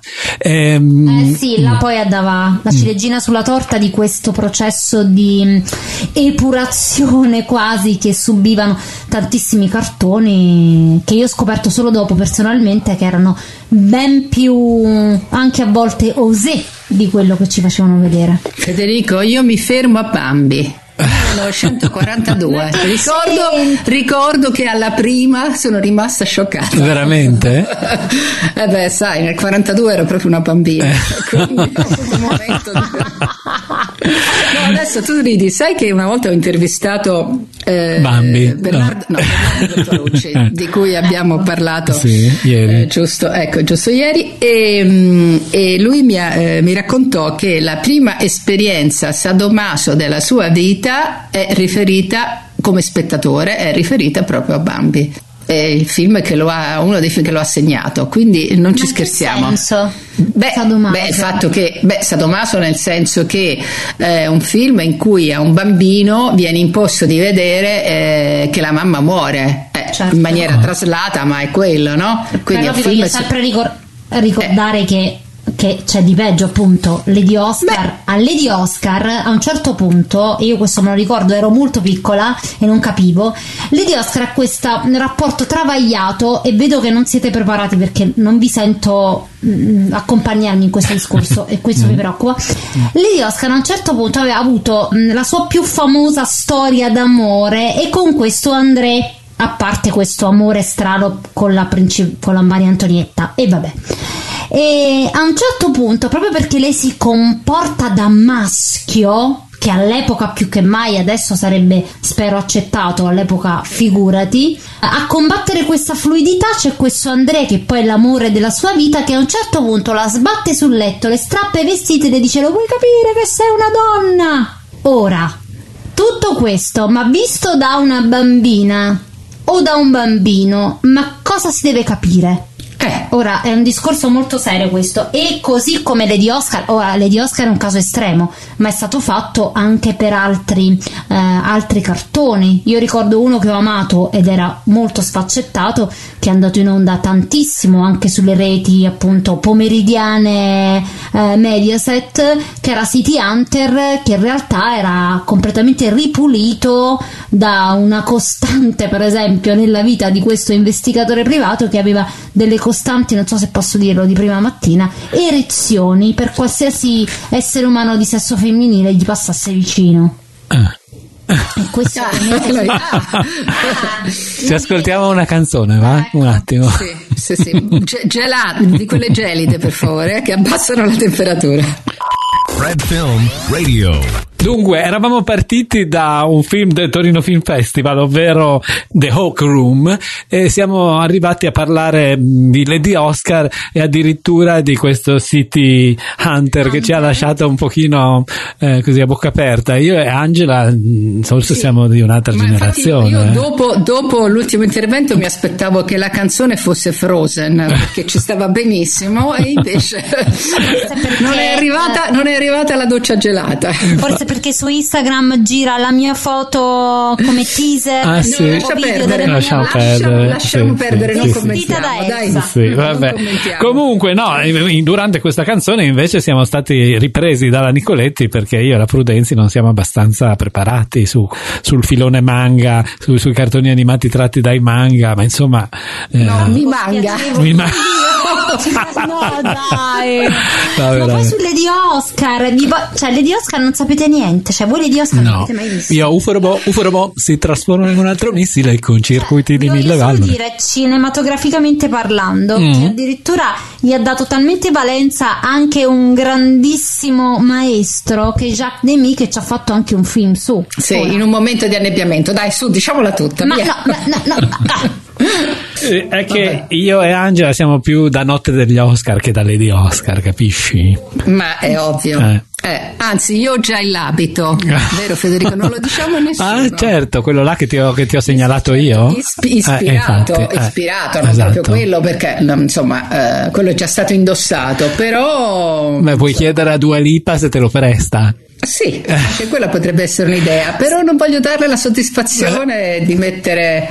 Sì, là poi andava la ciliegina sulla torta di questo processo di epurazione quasi che subivano tantissimi cartoni, che io ho scoperto solo dopo personalmente, che erano ben più, anche a volte, osé di quello che ci facevano vedere. Federico, io mi fermo a Bambi. 1942. Ricordo che alla prima sono rimasta scioccata. Veramente? Sai, nel 42 ero proprio una bambina. Quindi un momento adesso tu ridi, sai che una volta ho intervistato Bambi Bernardo Bertolucci, di cui abbiamo parlato ieri. Giusto ieri, e lui mi raccontò che la prima esperienza sadomaso della sua vita è riferita, come spettatore, è riferita proprio a Bambi. È il film che uno dei film che lo ha segnato, quindi non ci scherziamo. Senso? Il fatto che sadomaso nel senso che è un film in cui a un bambino viene imposto di vedere che la mamma muore, in maniera traslata, ma è quello, no? Quindi però voglio sempre ricordare che c'è di peggio, appunto. Lady Oscar, a Lady Oscar a un certo punto, io questo me lo ricordo, ero molto piccola e non capivo, Lady Oscar ha questo rapporto travagliato, e vedo che non siete preparati perché non vi sento accompagnarmi in questo discorso e questo mi preoccupa. Lady Oscar a un certo punto aveva avuto la sua più famosa storia d'amore, e con questo André, a parte questo amore strano con la Maria Antonietta, e vabbè. E a un certo punto, proprio perché lei si comporta da maschio, che all'epoca più che mai, adesso sarebbe, spero, accettato, all'epoca figurati, a combattere questa fluidità c'è questo André, che poi è l'amore della sua vita, che a un certo punto la sbatte sul letto, le strappa i vestiti e le dice: lo vuoi capire che sei una donna? Ora, tutto questo, ma visto da una bambina o da un bambino, ma cosa si deve capire? Ora è un discorso molto serio questo, e così come Lady Oscar, Lady Oscar è un caso estremo, ma è stato fatto anche per altri cartoni. Io ricordo uno che ho amato ed era molto sfaccettato, che è andato in onda tantissimo anche sulle reti appunto pomeridiane Mediaset, che era City Hunter, che in realtà era completamente ripulito da una costante, per esempio, nella vita di questo investigatore privato, che aveva delle costanti, non so se posso dirlo di prima mattina, erezioni per qualsiasi essere umano di sesso femminile gli passasse vicino. E questo ci ascoltiamo una canzone, va? Un attimo. Sì. Gelate, di quelle gelide, per favore, che abbassano la temperatura. Fred Film Radio. Dunque, eravamo partiti da un film del Torino Film Festival, ovvero The Hawk Room, e siamo arrivati a parlare di Lady Oscar e addirittura di questo City Hunter che ci ha lasciato un pochino così a bocca aperta. Io e Angela forse siamo di un'altra generazione. Io dopo l'ultimo intervento mi aspettavo che la canzone fosse Frozen, perché ci stava benissimo, e invece non è arrivata la doccia gelata. Forse perché su Instagram gira la mia foto come teaser. Lasciamo perdere, non commentiamo, dai. Vabbè. Comunque durante questa canzone invece siamo stati ripresi dalla Nicoletti, perché io e la Prudenzi non siamo abbastanza preparati sul filone manga, sui cartoni animati tratti dai manga, ma insomma mi manga. No, dai. Ma poi su Lady Oscar, Lady Oscar non sapete niente, voi Lady Oscar non avete mai visto. Io Uforobo si trasforma in un altro missile con circuiti di 1000 valvole. Voglio dire, cinematograficamente parlando, che addirittura gli ha dato talmente valenza anche un grandissimo maestro che è Jacques Demy, che ci ha fatto anche un film su. Sì, in un momento di annebbiamento, dai, su, diciamola tutta. Ma via. no. È che io e Angela siamo più da Notte degli Oscar che da Lady Oscar, capisci? Ma è ovvio. Anzi, io ho già l'abito, vero Federico? Non lo diciamo a nessuno. Ah, certo, quello là che ti ho segnalato io. Ispirato, non proprio quello, perché insomma quello è già stato indossato, però. Ma puoi chiedere a Dua Lipa se te lo presta. Sì, anche quella potrebbe essere un'idea, però non voglio darle la soddisfazione di mettere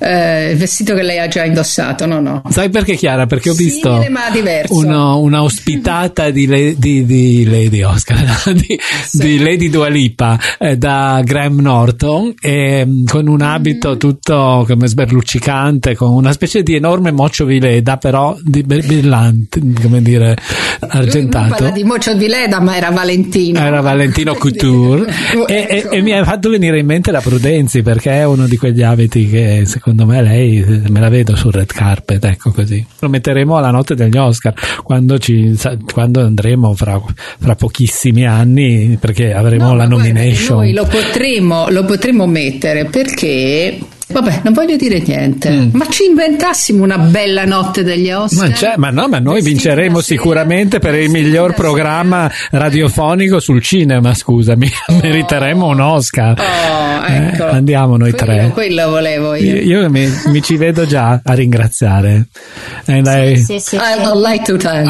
il vestito che lei ha già indossato. No. Sai perché, Chiara? Perché ho visto simile ma diverso. una ospitata di Lady Oscar, di Lady Dua Lipa, da Graham Norton, con un abito tutto come sberluccicante, con una specie di enorme mocio di leda, però di brillante, come dire, argentato. Non parla di mocio di leda, ma era Valentino. Era Valentino Couture. E mi ha fatto venire in mente la Prudenzi, perché è uno di quegli abiti che secondo me lei me la vedo sul red carpet, ecco così. Lo metteremo alla notte degli Oscar quando andremo fra pochissimi anni, perché avremo la nomination. Noi lo potremo mettere, perché vabbè, non voglio dire niente, ma ci inventassimo una bella notte degli Oscar. Ma noi vinceremo sicuramente per il miglior programma radiofonico sul cinema, scusami, meriteremo un Oscar. Ecco. Andiamo noi tre. Quello volevo io. Io mi ci vedo già a ringraziare. Sì. I'll like to thank.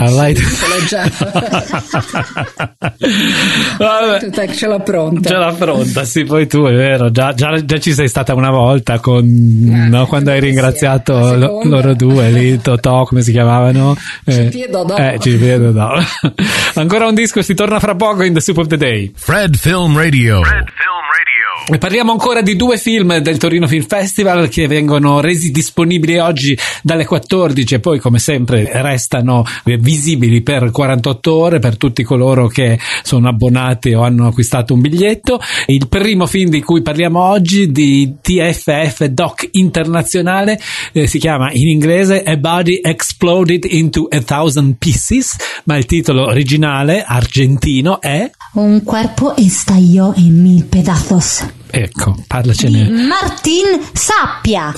Ce l'ho pronta. Sì, poi tu è vero, già ci sei stata una volta quando hai ringraziato loro due lì, Totò, come si chiamavano? Cipiedo. Ancora un disco, si torna fra poco in The Soup of the Day. Fred Film Radio. E parliamo ancora di 2 film del Torino Film Festival che vengono resi disponibili oggi dalle 14 e poi, come sempre, restano visibili per 48 ore per tutti coloro che sono abbonati o hanno acquistato un biglietto. Il primo film di cui parliamo oggi, di TFF Doc Internazionale, si chiama in inglese A Body Exploded into 1,000 Pieces, ma il titolo originale argentino è Un cuerpo estalló en 1000 pedazos. Ecco, parlacene. Martin Sappia.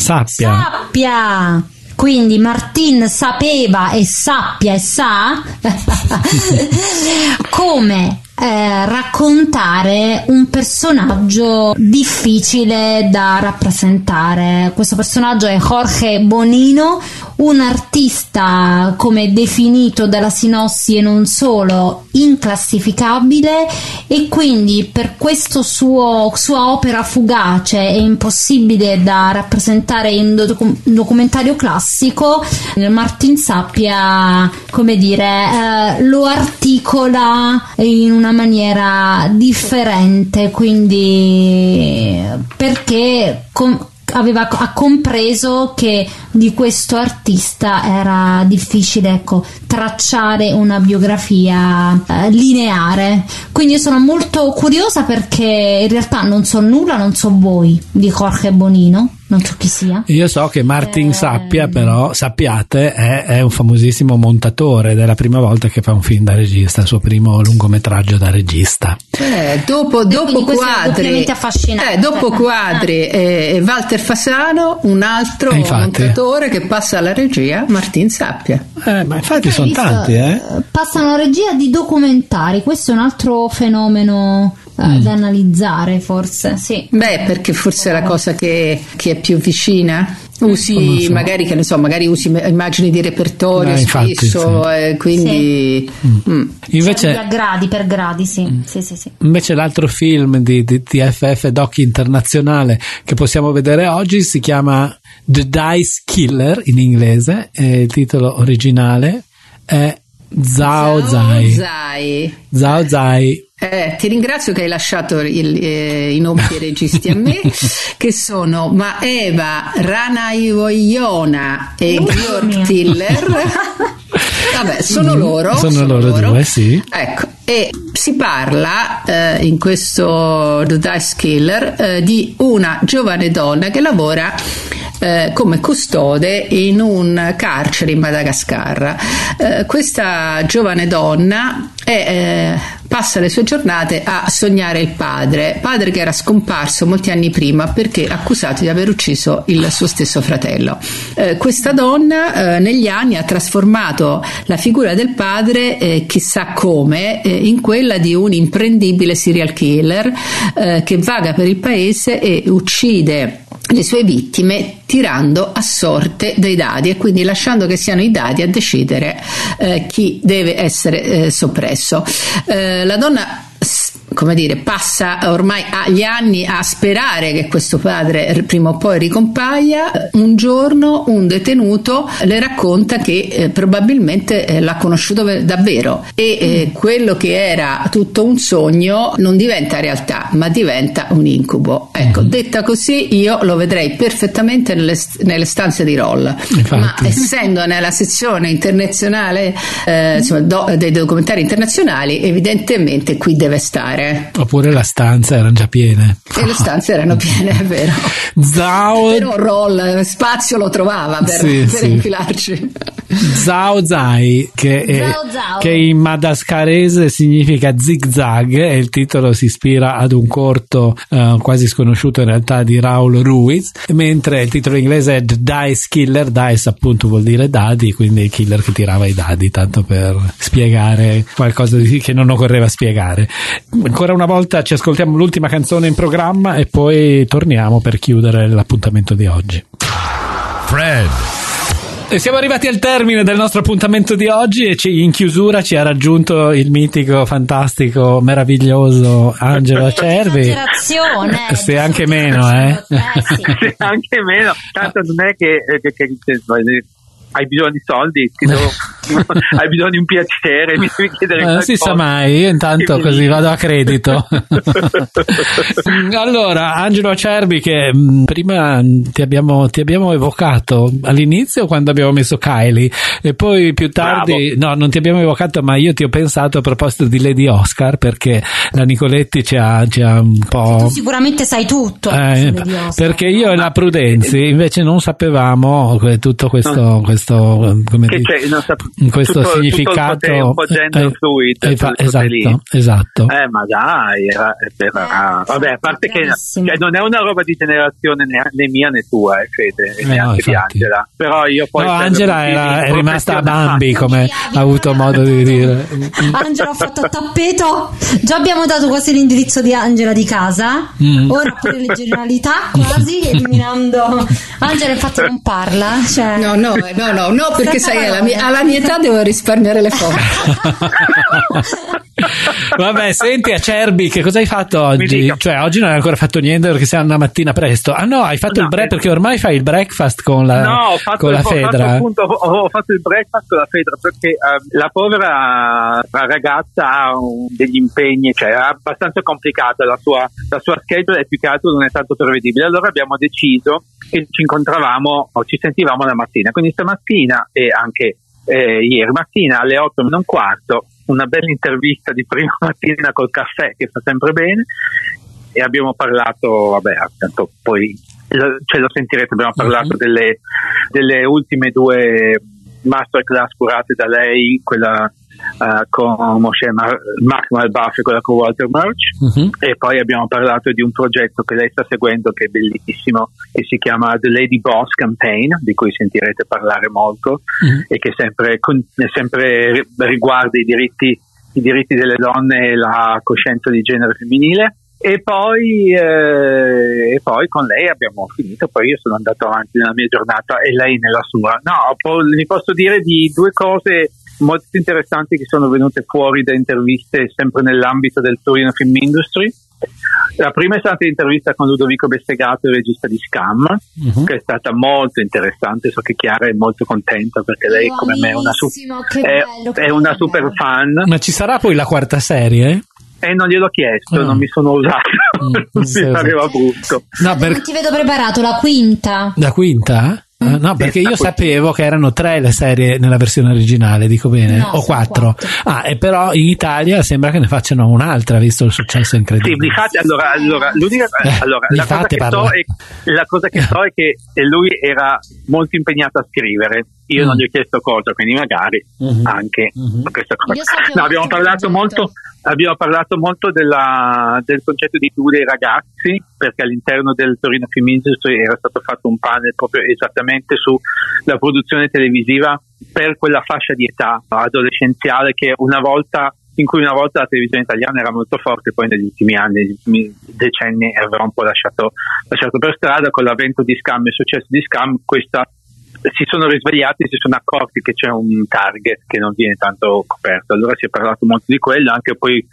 Quindi Martin sapeva e sappia e sa come raccontare un personaggio difficile da rappresentare. Questo personaggio è Jorge Bonino, un artista, come definito dalla sinossi e non solo, inclassificabile, e quindi per questo sua opera fugace e impossibile da rappresentare in documentario classico, Martin Sappia, come dire, lo articola in una maniera differente, quindi perché ha compreso che di questo artista era difficile, tracciare una biografia lineare. Quindi io sono molto curiosa, perché in realtà non so nulla, non so voi, di Jorge Bonino, non so chi sia. Io so che Martin Sappia, però, sappiate, è un famosissimo montatore ed è la prima volta che fa un film da regista, il suo primo lungometraggio da regista. Dopo Quadri e Walter Fasano, un altro montatore che passa alla regia, Martin Sappia. Ma infatti sono tanti, Passano alla regia di documentari, questo è un altro fenomeno da analizzare, forse. Sì. Perché forse è la cosa che è più vicina. Usi magari, che ne so, magari usi immagini di repertorio spesso, sì. Quindi invece per gradi, sì. Invece l'altro film di TFF Doc Internazionale che possiamo vedere oggi si chiama The Dice Killer in inglese, e il titolo originale è Zhao Zai. Ti ringrazio che hai lasciato i nomi dei registi a me, che sono Maeva Ranaivoiona e Georg Tiller. Vabbè, sono loro due, sì. Ecco, e si parla in questo The Dice Killer di una giovane donna che lavora come custode in un carcere in Madagascar. Questa giovane donna passa le sue giornate a sognare il padre che era scomparso molti anni prima perché accusato di aver ucciso il suo stesso fratello. Questa donna negli anni ha trasformato la figura del padre, chissà come, in quella di un imprendibile serial killer che vaga per il paese e uccide le sue vittime tirando a sorte dei dadi, e quindi lasciando che siano i dadi a decidere chi deve essere soppresso. La donna come dire, passa ormai gli anni a sperare che questo padre prima o poi ricompaia. Un giorno un detenuto le racconta che probabilmente l'ha conosciuto davvero e quello che era tutto un sogno non diventa realtà, ma diventa un incubo. Ecco, detta così io lo vedrei perfettamente nelle stanze di Roll. Infatti. Ma essendo nella sezione internazionale dei documentari internazionali, evidentemente qui deve stare. Oppure la stanza erano già piene. E le stanze erano piene, è vero. Però Roll spazio lo trovava per infilarci. Zhao Zai, che in madascarese significa zigzag, e il titolo si ispira ad un corto quasi sconosciuto in realtà di Raul Ruiz, mentre il titolo inglese è The Dice Killer. Dice appunto vuol dire dadi, quindi il killer che tirava i dadi, tanto per spiegare qualcosa che non occorreva spiegare. Ancora una volta ci ascoltiamo l'ultima canzone in programma e poi torniamo per chiudere l'appuntamento di oggi. Fred. E siamo arrivati al termine del nostro appuntamento di oggi e in chiusura ci ha raggiunto il mitico, fantastico, meraviglioso Angelo Acerbi. Se anche meno, Se anche meno, tanto non è che hai bisogno di soldi, hai bisogno di un piacere, mi devi chiedere non si sa mai, io intanto così vado a credito. Allora, Angelo Acerbi, che prima ti abbiamo evocato all'inizio quando abbiamo messo Kylie e poi più tardi, no, non ti abbiamo evocato, ma io ti ho pensato a proposito di Lady Oscar, perché la Nicoletti ci ha un po'... Tu sicuramente sai tutto. Perché io e la Prudenzi invece non sapevamo tutto questo come che dire, questo tutto, significato tutto un po' gender fluid, esatto. Ma dai, vabbè, a parte che non è una roba di generazione né mia né tua, Fede, neanche di Angela, però io poi Angela è rimasta a Bambi, come ha avuto modo di dire. Angela ha fatto a tappeto, già abbiamo dato quasi l'indirizzo di Angela di casa, ora pure le generalità quasi eliminando. Angela infatti non parla, cioè... No, perché sai, alla mia età devo risparmiare le foto. Vabbè, senti Acerbi, che cosa hai fatto oggi? Cioè, oggi non hai ancora fatto niente perché sei una mattina presto. Ah no, hai fatto il break, perché ormai fai il breakfast con la Fedra. Ho fatto il breakfast con la Fedra perché la povera ragazza ha degli impegni, cioè è abbastanza complicata la sua schedule, e più che altro non è tanto prevedibile. Allora abbiamo deciso che ci incontravamo o ci sentivamo la mattina, quindi stamattina e anche ieri mattina alle 8:15 una bella intervista di prima mattina col caffè, che fa sempre bene, e abbiamo parlato, tanto poi ce lo sentirete, abbiamo parlato delle ultime 2 masterclass curate da lei, quella con Moshe Mark Malbaf e quella con Walter Murch, e poi abbiamo parlato di un progetto che lei sta seguendo, che è bellissimo, e si chiama The Lady Boss Campaign, di cui sentirete parlare molto, e che sempre riguarda i diritti delle donne e la coscienza di genere femminile. E poi con lei abbiamo finito, poi io sono andato avanti nella mia giornata e lei nella sua. Vi posso dire di 2 cose molto interessanti che sono venute fuori da interviste sempre nell'ambito del Torino Film Industry. La prima è stata l'intervista con Ludovico Bessegato, il regista di Scam, che è stata molto interessante. So che Chiara è molto contenta perché lei, come me, è una super fan. Ma ci sarà poi la 4ª serie? Non gliel'ho chiesto, non mi sono usato, mi pareva brutto. No, non ti vedo preparato, la 5ª. La 5ª? No, perché io sapevo che erano 3 le serie nella versione originale, dico bene? No, o 4. E però in Italia sembra che ne facciano un'altra, visto il successo incredibile. Sì, infatti, la cosa che so è che lui era molto impegnato a scrivere. Io non gli ho chiesto cosa, quindi magari anche questa cosa. No, abbiamo parlato molto del concetto di tour dei ragazzi, perché all'interno del Torino Film Industry era stato fatto un panel proprio esattamente sulla produzione televisiva per quella fascia di età adolescenziale in cui una volta la televisione italiana era molto forte, poi negli ultimi anni, negli ultimi decenni aveva un po' lasciato per strada. Con l'avvento di Scam e il successo di Scam, si sono risvegliati e si sono accorti che c'è un target che non viene tanto coperto. Allora si è parlato molto di quello, anche poi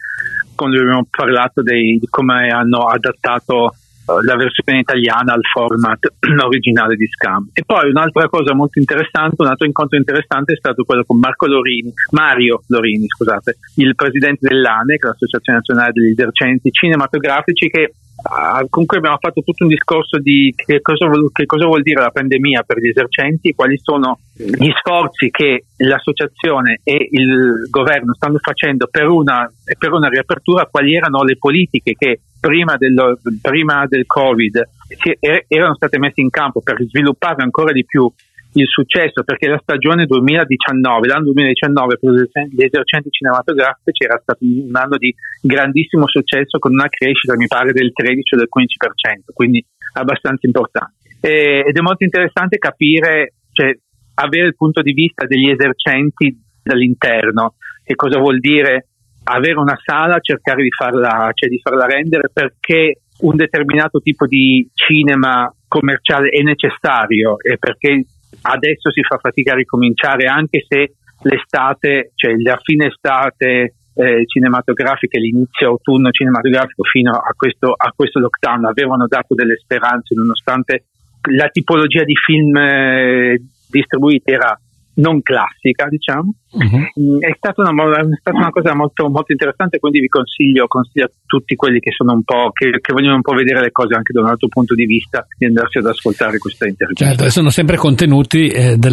quando abbiamo parlato di come hanno adattato la versione italiana al format originale di Scam. E poi un'altra cosa molto interessante, un altro incontro interessante è stato quello con Mario Lorini, scusate, il presidente dell'ANE, che è l'Associazione Nazionale degli Esercenti Cinematografici, con cui abbiamo fatto tutto un discorso di che cosa vuol dire la pandemia per gli esercenti, quali sono gli sforzi che l'associazione e il governo stanno facendo per una riapertura, quali erano le politiche che prima del Covid erano state messe in campo per sviluppare ancora di più il successo, perché la stagione l'anno 2019 per gli esercenti cinematografici era stato un anno di grandissimo successo, con una crescita mi pare del 13 o del 15%, quindi abbastanza importante. Ed è molto interessante capire, cioè avere il punto di vista degli esercenti dall'interno, che cosa vuol dire avere una sala, cercare di farla rendere, perché un determinato tipo di cinema commerciale è necessario e perché adesso si fa fatica a ricominciare, anche se l'estate, cioè la fine estate cinematografica e l'inizio autunno cinematografico fino a questo lockdown avevano dato delle speranze, nonostante la tipologia di film distribuiti era non classica, diciamo. È stata una cosa molto, molto interessante, quindi vi consiglio a tutti quelli che sono un po' che vogliono un po' vedere le cose anche da un altro punto di vista, di andarsi ad ascoltare questa intervista. Certo, sono sempre contenuti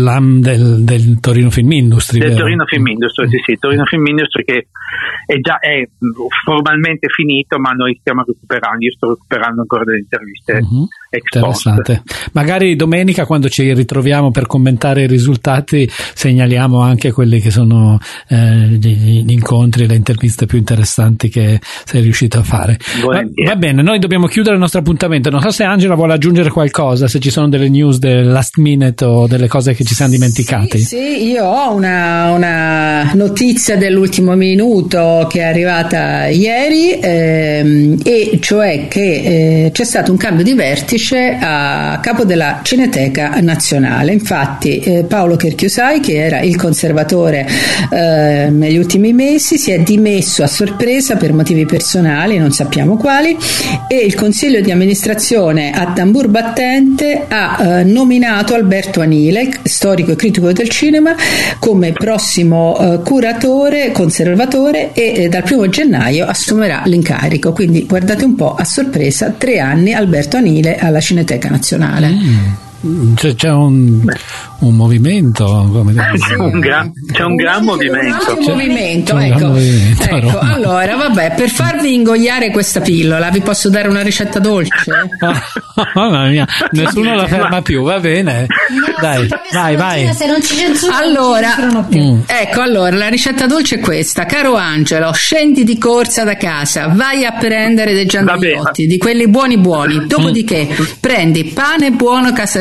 del Torino Film Industry. Del Torino Film Industry, sì, Torino Film Industry, che è formalmente finito, ma noi io sto recuperando ancora delle interviste interessante. Magari domenica, quando ci ritroviamo per commentare i risultati, segnaliamo anche quelli che sono gli incontri, le interviste più interessanti che sei riuscito a fare. Va bene, noi dobbiamo chiudere il nostro appuntamento. Non so se Angela vuole aggiungere qualcosa, se ci sono delle news del last minute o delle cose che ci siamo dimenticati. Sì, io ho una notizia dell'ultimo minuto che è arrivata ieri, e cioè che c'è stato un cambio di vertice a capo della Cineteca Nazionale. Infatti Paolo Cherchiusai, che era il conservatore negli ultimi mesi, si è dimesso a sorpresa per motivi personali, non sappiamo quali, e il consiglio di amministrazione a tambur battente ha nominato Alberto Anile, storico e critico del cinema, come prossimo curatore, conservatore, e dal 1 gennaio assumerà l'incarico. Quindi guardate un po', a sorpresa, 3 anni Alberto Anile alla Cineteca Nazionale. C'è un movimento, c'è un gran movimento. Ecco. Allora, vabbè, per farvi ingoiare questa pillola vi posso dare una ricetta dolce? Mamma mia, nessuno la ferma più, va bene. Vai. Se non ci censurano, allora, allora la ricetta dolce è questa. Caro Angelo, scendi di corsa da casa, vai a prendere dei gianduiotti, di quelli buoni, dopodiché prendi pane buono casareccio,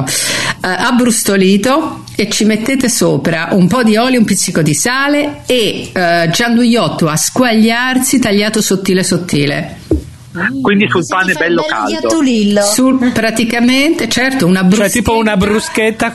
abbrustolito, e ci mettete sopra un po' di olio, un pizzico di sale e gianduiotto a squagliarsi tagliato sottile. Quindi sul pane bello caldo, praticamente, certo, una bruschetta, cioè tipo una bruschetta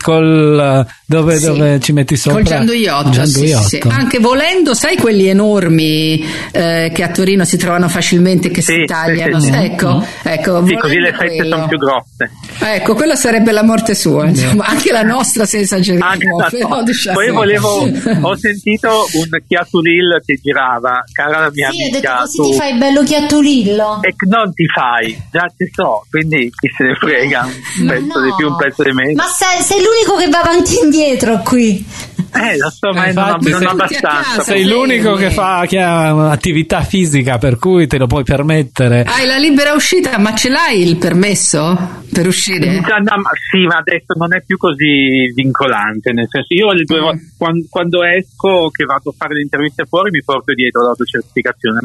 dove ci metti sopra col gianduiotto. Sì. Anche volendo, sai quelli enormi che a Torino si trovano facilmente, che si tagliano, ecco, sì, così le fette sono più grosse. Ecco, quella sarebbe la morte sua, insomma, anche la nostra se esageriamo. Poi ho sentito un chiatulillo che girava, cara la mia amica. Ho detto, così ti fai bello chiatulillo. E non ti fai, già ci so, quindi chi se ne frega, un pezzo di più, un pezzo di meno. Ma sei l'unico che va avanti e indietro qui. Lo so, ma non abbastanza. Sei l'unico che ha attività fisica, per cui te lo puoi permettere. Hai la libera uscita, ma ce l'hai il permesso per uscire? Sì, ma adesso non è più così vincolante, nel senso, io quando esco, che vado a fare le interviste fuori, mi porto dietro l'autocertificazione, ma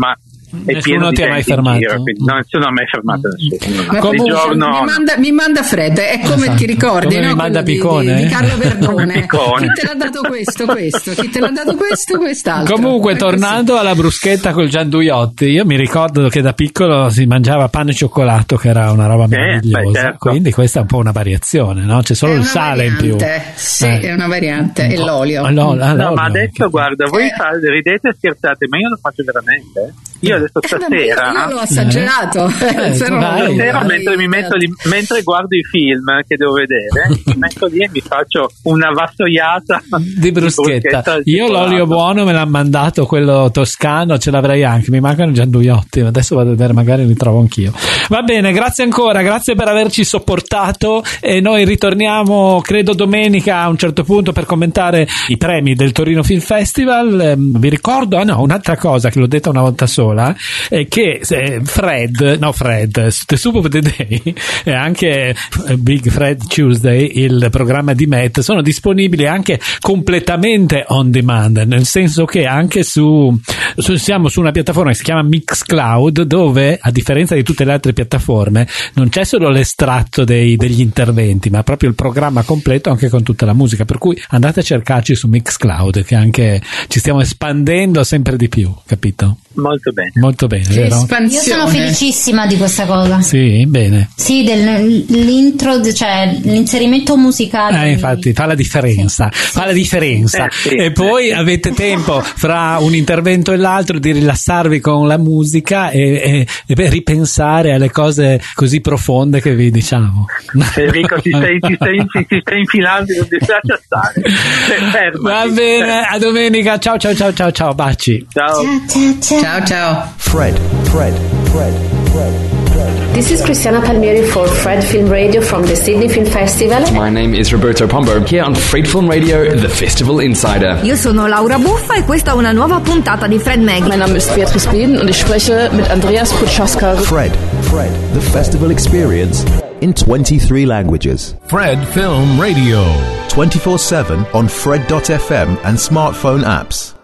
è pieno di ti ha mai gente in fermato? giro, quindi nessuno ha mai fermato nessuno. Ma comunque, mi manda Fred, è come ti ricordi, come no? mi manda Piccone, di Carlo Verdone. Piccone. Chi te l'ha dato questo, chi te l'ha dato quest'altro. Comunque, tornando alla bruschetta col Gianduiotti, io mi ricordo che da piccolo si mangiava pane e cioccolato, che era una roba meravigliosa, certo. Quindi questa è un po' una variazione, no? C'è solo il sale variante, in più. Sì, è una variante, e l'olio. No, ma adesso guarda, voi ridete e scherzate, ma io lo faccio veramente. Io adesso stasera io l'ho assaggiato stasera mentre guardo i film che devo vedere, mi metto lì e mi faccio una vassoiata di bruschetta. Io l'olio buono me l'ha mandato, quello toscano, ce l'avrei anche, mi mancano i Gianduiotti, adesso vado a vedere, magari li trovo anch'io. Va bene, grazie ancora, grazie per averci sopportato, e noi ritorniamo credo domenica a un certo punto per commentare i premi del Torino Film Festival. Vi ricordo un'altra cosa che l'ho detta una volta sola, è che Fred The Super Day e anche Big Fred Tuesday, il programma di Matt, sono disponibili anche completamente on demand, nel senso che anche siamo su una piattaforma che si chiama Mixcloud, dove a differenza di tutte le altre piattaforme non c'è solo l'estratto degli interventi, ma proprio il programma completo anche con tutta la musica, per cui andate a cercarci su Mixcloud, che anche ci stiamo espandendo sempre di più, capito? Molto bene, vero? Io sono felicissima di questa cosa. Sì, bene. Sì, dell'intro, cioè l'inserimento musicale. Infatti fa la differenza. Sì. E poi avete tempo fra un intervento e l'altro di rilassarvi con la musica e ripensare alle cose così profonde che vi diciamo. Enrico, ti stai infilando, non ti lascia stare. Va bene, a domenica. Ciao, baci. Ciao. Fred. This is Cristiana Palmieri for Fred Film Radio from the Sydney Film Festival. My name is Roberto Pombo, here on Fred Film Radio, the Festival Insider. Io sono Laura Buffa e questa è una nuova puntata di Fred Mag. Mein Name ist Beatrice Bieden und ich spreche mit Andreas Putschaska. Fred, the festival experience in 23 languages. Fred Film Radio. 24/7 on Fred.fm and smartphone apps.